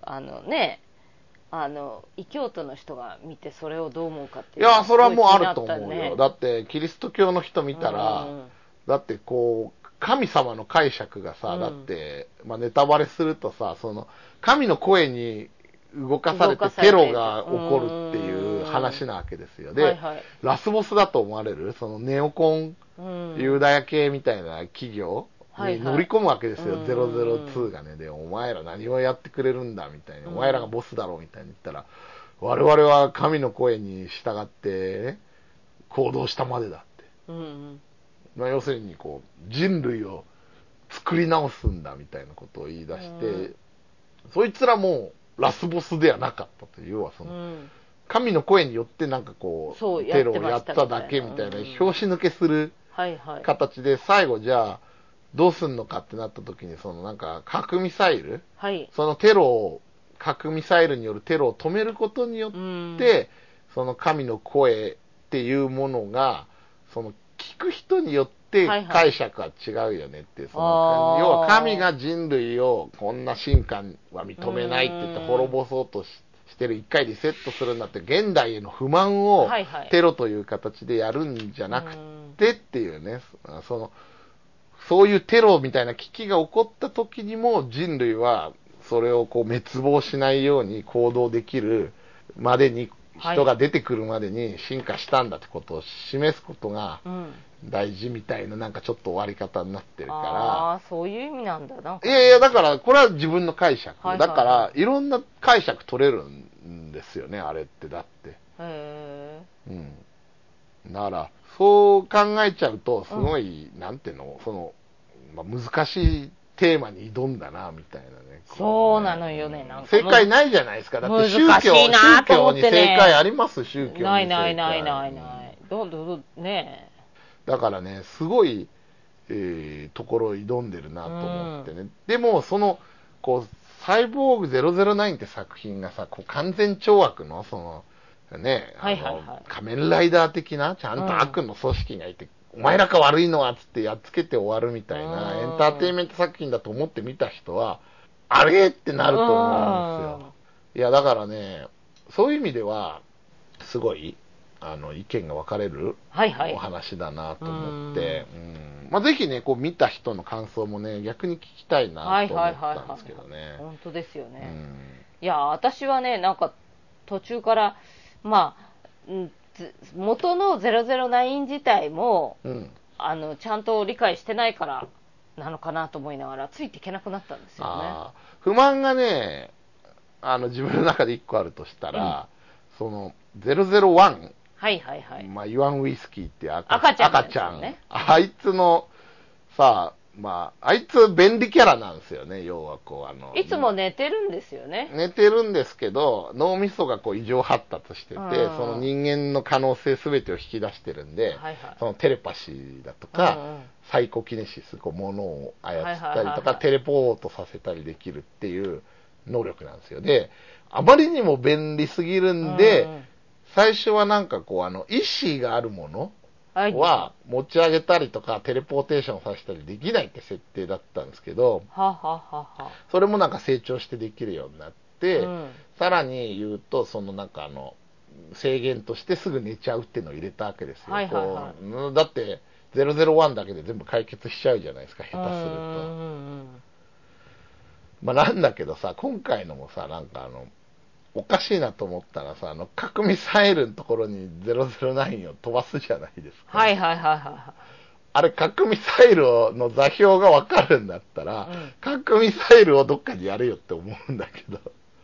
異教徒の人が見てそれをどう思うかっていうのいや、それはもうあると思うよ。だってキリスト教の人見たら、だってこう神様の解釈がさ、だってまあネタバレするとさ、その神の声に動かされてテロが起こるっていう話なわけですよ。で、ラスボスだと思われるそのネオコンユダヤ系みたいな企業に乗り込むわけですよ、002がね。で、お前ら何をやってくれるんだみたいな、お前らがボスだろうみたいに言ったら、我々は神の声に従って、ね、行動したまでだって。まあ、要するにこう人類を作り直すんだみたいなことを言い出して、そいつらもラスボスではなかったという、要はその、神の声によってなんかこうテロをやっただけみたいな拍子抜けする形で、最後じゃあどうすんのかってなった時に、そのなんか核ミサイル、そのテロを核ミサイルによるテロを止めることによって、その神の声っていうものがその聞く人によって解釈は違うよねっていう、その要は神が人類をこんな進化は認めないって言って滅ぼそうとしてる、一回リセットするんだって、現代への不満をテロという形でやるんじゃなくてっていうね、そういうテロみたいな危機が起こった時にも人類はそれをこう滅亡しないように行動できるまでに、人が出てくるまでに進化したんだってことを示すことが大事みたいな、なんかちょっと終わり方になってるから。 ああ、そういう意味なんだ。なんか、 いやいや、だからこれは自分の解釈。だから、いろんな解釈取れるんですよね、あれってだって。 へうん。だから、そう考えちゃうと、すごい、なんていうの、難しいテーマに挑んだな、みたいなね。 そうなのよね、なんか。 正解ないじゃないですか。だって宗教に正解あります、宗教に正解。 ない。どん、ねだからね、すごい、ところを挑んでるなと思ってね。でも、こう、サイボーグ009って作品がさ、こう完全懲悪の、ね、仮面ライダー的な、ちゃんと悪の組織がいて、お前らか悪いのはつってやっつけて終わるみたいなエンターテインメント作品だと思って見た人は、あれってなると思うんですよ。いや、だからね、そういう意味では、すごい、意見が分かれるお話だなと思って、ぜひね、こう見た人の感想もね、逆に聞きたいなと思ったんですけどね。 本当ですよね。いや、私はね、なんか途中から、まあ、元の009自体も、ちゃんと理解してないからなのかなと思いながら、ついていけなくなったんですよね。 不満がね、自分の中で1個あるとしたら、001、イワンウイスキーって赤ちゃん、あいつの、さあ、あいつ便利キャラなんですよね、要はこう、 いつも寝てるんですよね。 寝てるんですけど、脳みそがこう異常発達してて、その人間の可能性すべてを引き出してるんで、そのテレパシーだとか、サイコキネシス、こう物を操ったりとか、テレポートさせたりできるっていう能力なんですよ。で、あまりにも便利すぎるんで、最初はなんかこう、意志があるものは持ち上げたりとかテレポーテーションさせたりできないって設定だったんですけど、それもなんか成長してできるようになって、さらに言うとなんか制限としてすぐ寝ちゃうっていうのを入れたわけですよ。だって001だけで全部解決しちゃうじゃないですか、下手すると。なんだけどさ、今回のもさ、なんかおかしいなと思ったらさ、核ミサイルのところに009を飛ばすじゃないですか。あれ、核ミサイルの座標がわかるんだったら、核ミサイルをどっかでやるよって思うんだけど。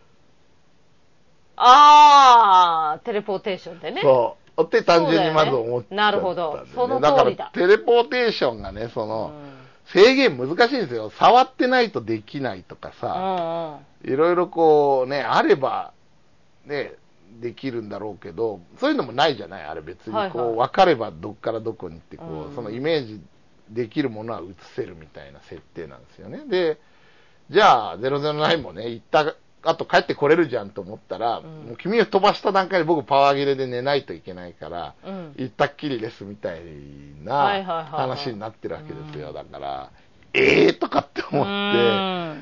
テレポーテーションでね。 そうって単純にまず思っちゃったんで、ね。 なるほど。その通りだ。 だから、テレポーテーションがね、制限難しいんですよ。触ってないとできないとかさ、いろいろこうね、あれば、ね、できるんだろうけど、そういうのもないじゃない、あれ別にこう、分かればどっからどこにってこう、そのイメージできるものは映せるみたいな設定なんですよね。で、じゃあ009もね、行った後帰ってこれるじゃんと思ったら、もう君を飛ばした段階で僕パワー切れで寝ないといけないから、行ったっきりですみたいな話になってるわけですよ。だから、とかって思って、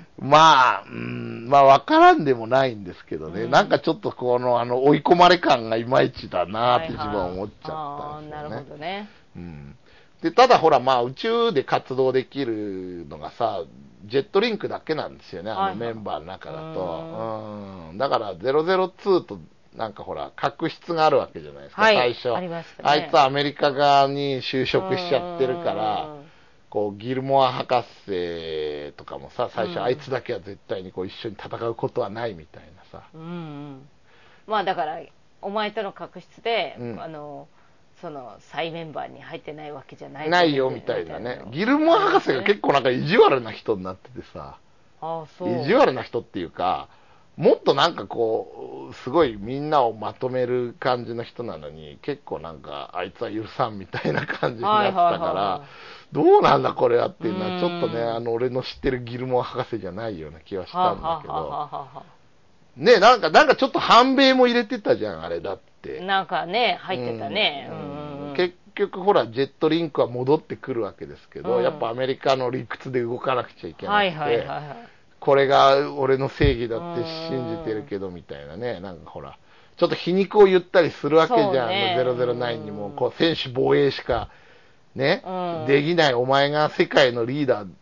わからんでもないんですけどね、なんかちょっと追い込まれ感がいまいちだなって自分は思っちゃったんですよね。 なるほどね。 で、ただほら、宇宙で活動できるのがさ、ジェットリンクだけなんですよね、メンバーの中だと。だから002となんかほら、確執があるわけじゃないですか、最初。あいつはアメリカ側に就職しちゃってるから、こうギルモア博士とかもさ、最初あいつだけは絶対にこう一緒に戦うことはないみたいなさ。だからお前との確執で、その再メンバーに入ってないわけじゃないよみたいなね。ギルモア博士が結構なんか意地悪な人になっててさ、意地悪な人っていうか、もっとなんかこう、すごいみんなをまとめる感じの人なのに、結構なんか、あいつは許さんみたいな感じになってたから、どうなんだこれはっていうのは、ちょっとね、俺の知ってるギルモア博士じゃないような気はしたんだけど、ね、なんかちょっと反米も入れてたじゃん、あれだって。 なんかね、入ってたね。 結局ほら、ジェットリンクは戻ってくるわけですけど、やっぱアメリカの理屈で動かなくちゃいけなくて、これが俺の正義だって信じてるけどみたいなね、なんかほら、ちょっと皮肉を言ったりするわけじゃん、009にも、こう、専守防衛しかね、できないお前が世界のリーダー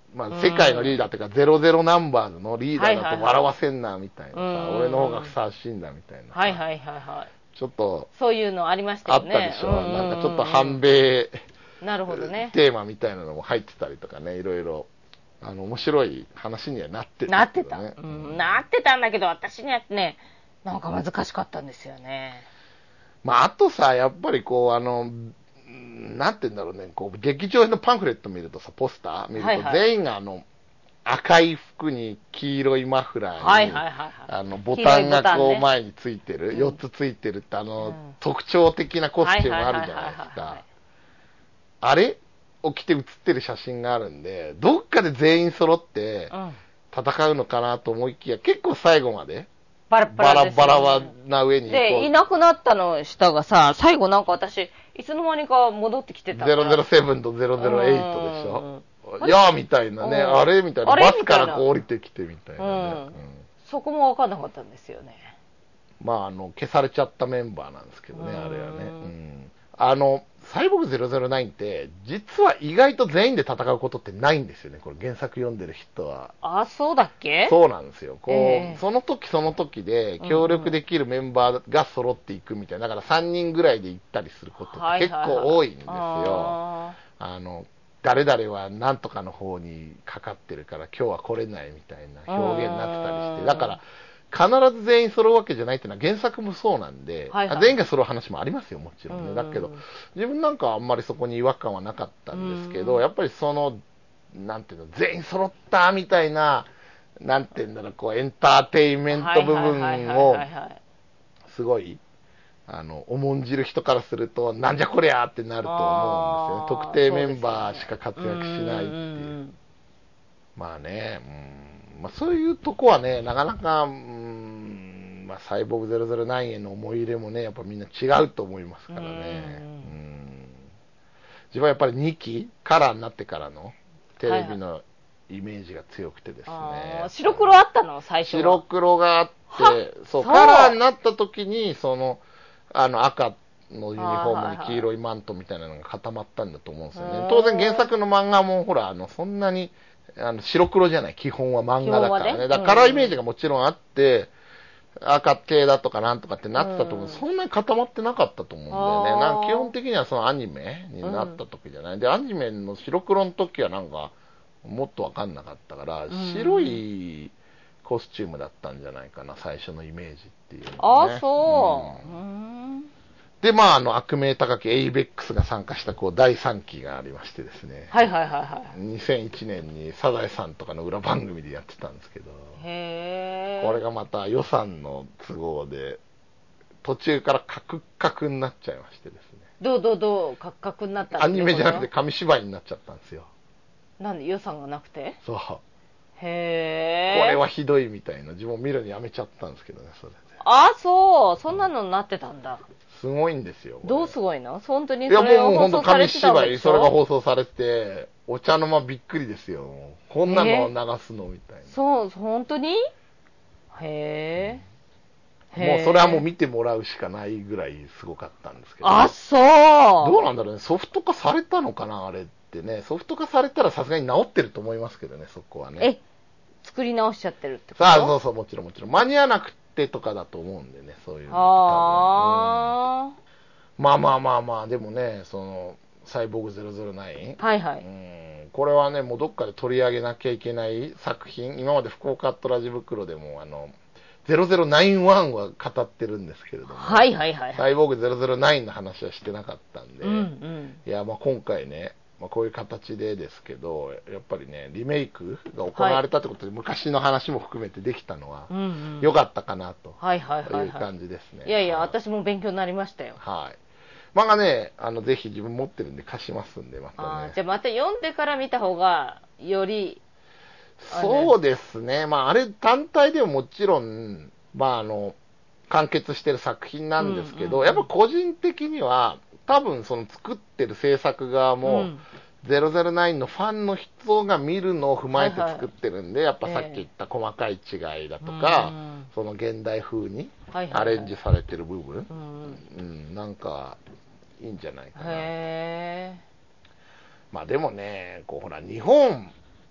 まあ、世界のリーダーっていうか、00ナンバーズのリーダーだと笑わせんな、みたいなさ、俺の方がふさわしいんだ、みたいな。 はいはいはいはい。 ちょっと、 そういうのありましたよね。 あったでしょ。なんかちょっと反米、 なるほどね。 テーマみたいなのも入ってたりとかね、いろいろ、面白い話にはなってた、ね。なってた。なってたんだけど、私にはね、なんか難しかったんですよね。 まあ、あとさ、やっぱりこう、なんて言うんだろうね、こう、劇場のパンフレット見るとさ、ポスター見ると、全員が赤い服に黄色いマフラーに、ボタンがこう前についてる、4つついてるって特徴的なコスチュームあるじゃないですか。あれを着て写ってる写真があるんで、どっかで全員揃って戦うのかなと思いきや、結構最後までバラバラな上に。 で、いなくなったの下がさ、最後なんか私、いつの間にか戻ってきてたから。 007と008でしょ。いやーみたいなね、あれみたいな、バスからこう降りてきてみたいなね。 そこも分かんなかったんですよね。 まあ、消されちゃったメンバーなんですけどね、あれはね。サイボーグ009って、実は意外と全員で戦うことってないんですよね、これ原作読んでる人は。 あ、そうだっけ？ そうなんですよ。その時その時で協力できるメンバーが揃っていくみたいな、だから3人ぐらいで行ったりすることって結構多いんですよ。誰々は何とかの方にかかってるから今日は来れないみたいな表現になってたりして、だから必ず全員揃うわけじゃないっていうのは原作もそうなんで、全員が揃う話もありますよ、もちろんね。だけど、自分なんかはあんまりそこに違和感はなかったんですけど、やっぱりなんていうの、全員揃ったみたいな、なんていうんだろう、こう、エンターテインメント部分を、すごい、重んじる人からすると、なんじゃこりゃってなると思うんですよね。特定メンバーしか活躍しないっていう。まあね、まあ、そういうとこはね、なかなか、まあ、サイボーグ009への思い入れもね、やっぱみんな違うと思いますからね。自分はやっぱり2期カラーになってからのテレビのイメージが強くてですね。 白黒あったの最初は。 白黒があって、そう、カラーになった時に、赤のユニフォームに黄色いマントみたいなのが固まったんだと思うんですよね。当然原作の漫画もほら、そんなに、白黒じゃない、基本は漫画だからね。だからカラーイメージがもちろんあって、赤系だとかなんとかってなってたと思う。そんなに固まってなかったと思うんだよね。なんか基本的にはそのアニメになった時じゃない。で、アニメの白黒の時はなんか、もっとわかんなかったから、白いコスチュームだったんじゃないかな、最初のイメージっていうのね。 そう。 で、まあ、悪名高きエイベックスが参加した第3期がありましてですね。2001年にサザエさんとかの裏番組でやってたんですけど、これがまた予算の都合で、途中からカクカクになっちゃいましてですね。 どうカクカクになったんですか？ アニメじゃなくて紙芝居になっちゃったんですよ。 なんで予算がなくて？ そう。ここれはひどいみたいな。自分見るのやめちゃったんですけどね、それで。 そんなのになってたんだ。 すごいんですよ。 どうすごいの？本当にそれが放送されてたわけでしょ？ それが放送されて、お茶の間びっくりですよ。こんなの流すのみたいな。 そう、本当に？もうそれはもう見てもらうしかないぐらいすごかったんですけど。どうなんだろうね。ソフト化されたのかな、あれってね。ソフト化されたらさすがに治ってると思いますけどね、そこはね。 作り直しちゃってるってこと？ そう、もちろん。間に合わなくてとかだと思うんでね、そういうのって多分。まあ、でもね、サイボーグ009。これはね、もうどっかで取り上げなきゃいけない作品。今まで福岡アットラジ袋でも、0091は語ってるんですけれども、サイボーグ009の話はしてなかったんで、いや、まあ今回ね、こういう形でですけど、やっぱりね、リメイクが行われたってことで、昔の話も含めてできたのは、良かったかなという感じですね。 いやいや、私も勉強になりましたよ。 漫画ね、ぜひ自分持ってるんで貸しますんで、またね。 じゃあまた読んでから見た方が、より、 そうですね。まあ、あれ単体でももちろん、まあ、完結してる作品なんですけど、やっぱ個人的には、多分作ってる制作側も、009のファンの人が見るのを踏まえて作ってるんで、やっぱさっき言った細かい違いだとか、その現代風にアレンジされてる部分、なんか、いいんじゃないかな。まあでもね、ほら、日本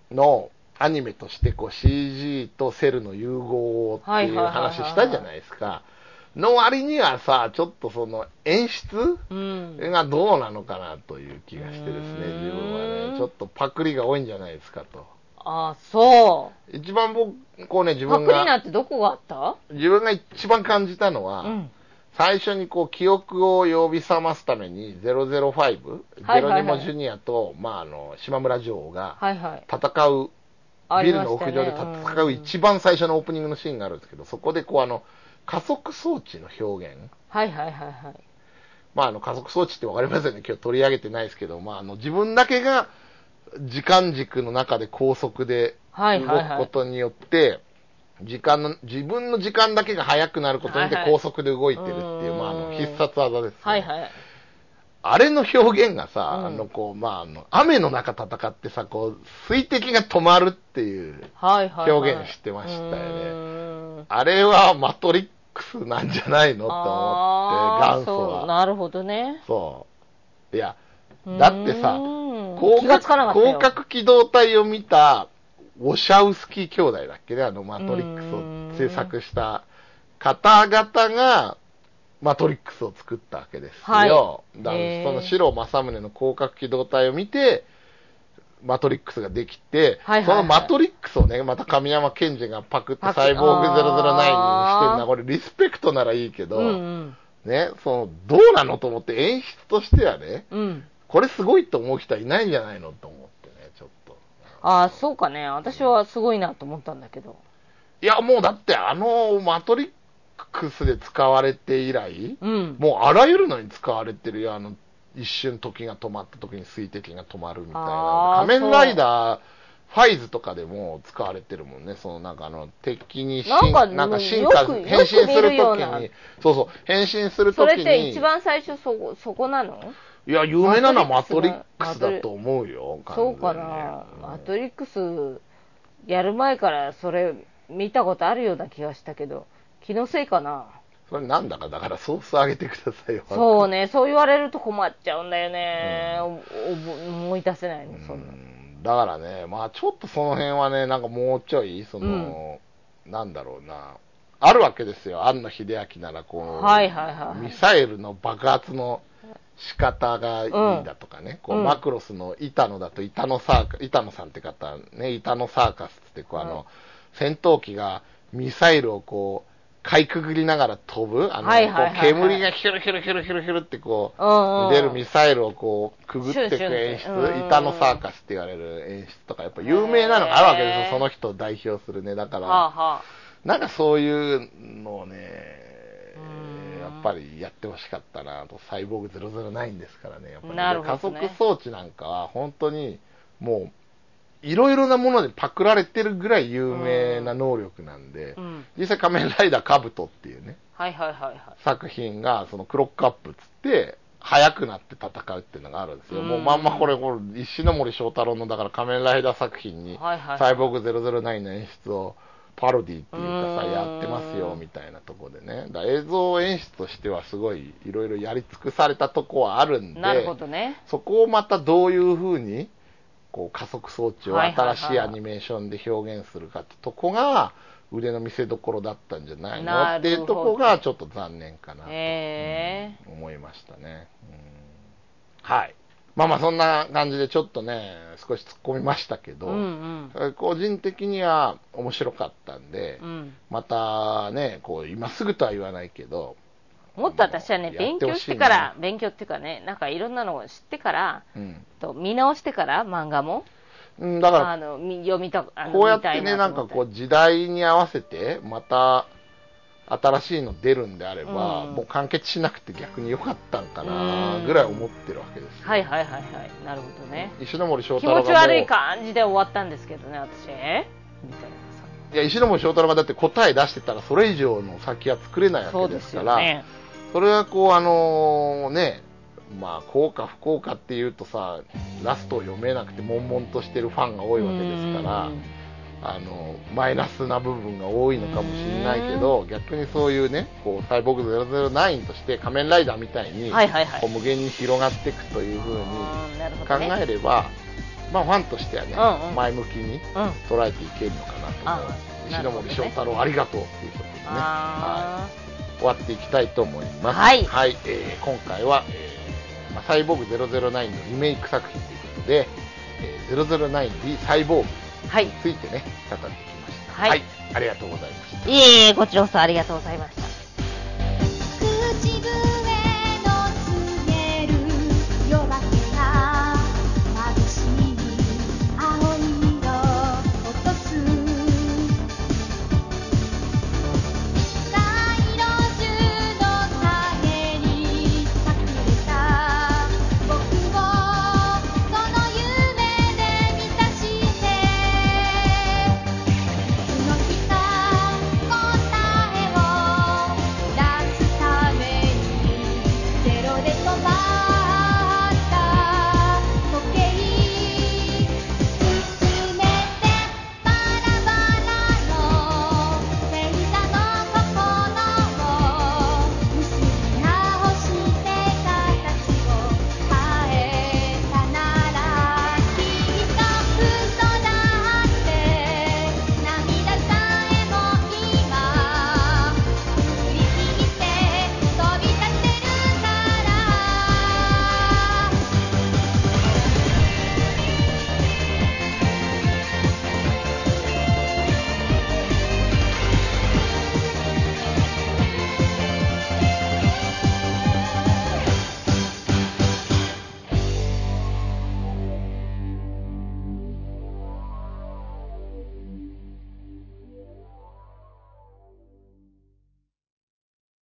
のアニメとしてこう CG とセルの融合っていう話したじゃないですか。の割にはさ、ちょっとその演出がどうなのかなという気がしてですね、自分はね、ちょっとパクリが多いんじゃないですかと。 ああ、そう。 一番僕、こうね、自分が。 パクリなんてどこがあった？ 自分が一番感じたのは、最初にこう記憶を呼び覚ますために005、ゼロニモジュニアと、島村女王が戦う、ビルの屋上で戦う一番最初のオープニングのシーンがあるんですけど、そこでこう加速装置の表現。 加速装置ってわかりますよね。今日取り上げてないですけど、自分だけが時間軸の中で高速で動くことによって、自分の時間だけが速くなることによって高速で動いてるっていう、必殺技です、ね。あれの表現がさ、雨の中戦ってさ、こう、水滴が止まるっていう表現してましたよね。あれはマトリックスなんじゃないのって思って、元祖は。 なるほどね。 そう。いや、だってさ、広角機動隊を見た、ウォシャウスキー兄弟だっけね、マトリックスを制作した方々が、マトリックスを作ったわけですよ。だからその白正宗の広角機動隊を見て、マトリックスができて、そのマトリックスをね、また神山健二がパクってサイボーグ009にしてるのは、これリスペクトならいいけど、ね、どうなのと思って演出としてはね、これすごいと思う人はいないんじゃないのと思ってね、ちょっと。 ああ、そうかね。私はすごいなと思ったんだけど。 いや、もうだってマトリックスで使われて以来、もうあらゆるのに使われてるよ。一瞬時が止まった時に水滴が止まるみたいな。仮面ライダー、ファイズとかでも使われてるもんね。敵に変身するときに、変身するときに。それって一番最初そこなの？ いや、有名なのはマトリックスだと思うよ。 そうかな。マトリックスやる前からそれ見たことあるような気がしたけど、気のせいかな。 それなんだか、だからソース上げてくださいよ。 そうね、そう言われると困っちゃうんだよね。思い出せないの、そんな。 だからね、ちょっとその辺はね、なんかもうちょい、なんだろうな、あるわけですよ。庵野秀明ならミサイルの爆発の仕方がいいだとかね、マクロスの板野だと板野さんって方ね、板野サーカスって戦闘機がミサイルをかいくぐりながら飛ぶ、煙がヒュルヒュルヒュルヒュルヒュルって出るミサイルをくぐっていく演出、板野サーカスって言われる演出とか、やっぱ有名なのがあるわけですよ、その人を代表するね。だから、なんかそういうのをね、やっぱりやってほしかったなと。サイボーグ009ですからね、やっぱり、加速装置なんかは本当にもう、いろいろなものでパクられてるぐらい有名な能力なんで、実際仮面ライダーカブトっていうね、作品がクロックアップつって速くなって戦うっていうのがあるんですよ。もうこれ石ノ森章太郎のだから仮面ライダー作品にサイボーグ009の演出をパロディっていうかさやってますよみたいなところでね。だ映像演出としてはすごいいろいろやり尽くされたとこはあるんで、 なるほどね。 そこをまたどういう風に加速装置を新しいアニメーションで表現するかってとこが腕の見せ所だったんじゃないのっていうとこがちょっと残念かなと、思いましたね。はい。そんな感じでちょっとね少し突っ込みましたけど、個人的には面白かったんで、またね今すぐとは言わないけど、 もっと私はね、勉強っていうかね、なんかいろんなのを知ってから、見直してから、漫画も。 だから、 読みたこうやってね、なんか時代に合わせて、また、新しいの出るんであれば、もう完結しなくて逆に良かったんかな、ぐらい思ってるわけですよ。 なるほどね。 石ノ森章太郎が。 気持ち悪い感じで終わったんですけどね、私。みたいなさ。 いや、石ノ森章太郎がだって答え出してたら、それ以上の先は作れないわけですから、それは幸か不幸かっていうとさ、ラストを読めなくて悶々としてるファンが多いわけですから、マイナスな部分が多いのかもしれないけど、逆にそういうね、サイボーグ009として仮面ライダーみたいに、無限に広がっていくという風に考えれば、 まあファンとしてはね、うんうん、前向きに捉えていけるのかなと思う、石森章太郎ありがとうということでね、はい、終わっていきたいと思います。はい、はい、今回は、サイボーグ009のリメイク作品ということで、009D サイボーグについてね、語ってきました。はい、はい、ありがとうございました。 いえいえ、こちらこそありがとうございました。